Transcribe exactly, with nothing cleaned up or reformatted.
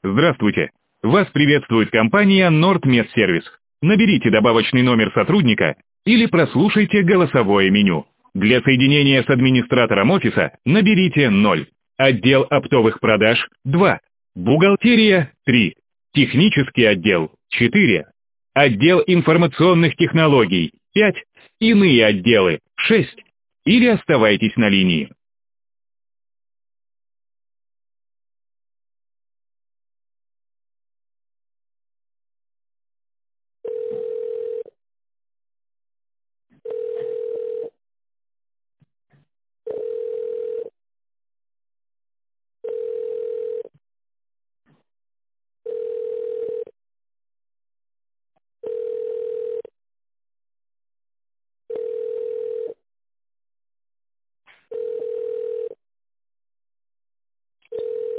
Здравствуйте. Вас приветствует компания Нордмедсервис. Наберите добавочный номер сотрудника или прослушайте голосовое меню. Для соединения с администратором офиса наберите ноль. Отдел оптовых продаж – два. Бухгалтерия – три. Технический отдел – четыре. Отдел информационных технологий – пять. Иные отделы – шесть. Или оставайтесь на линии.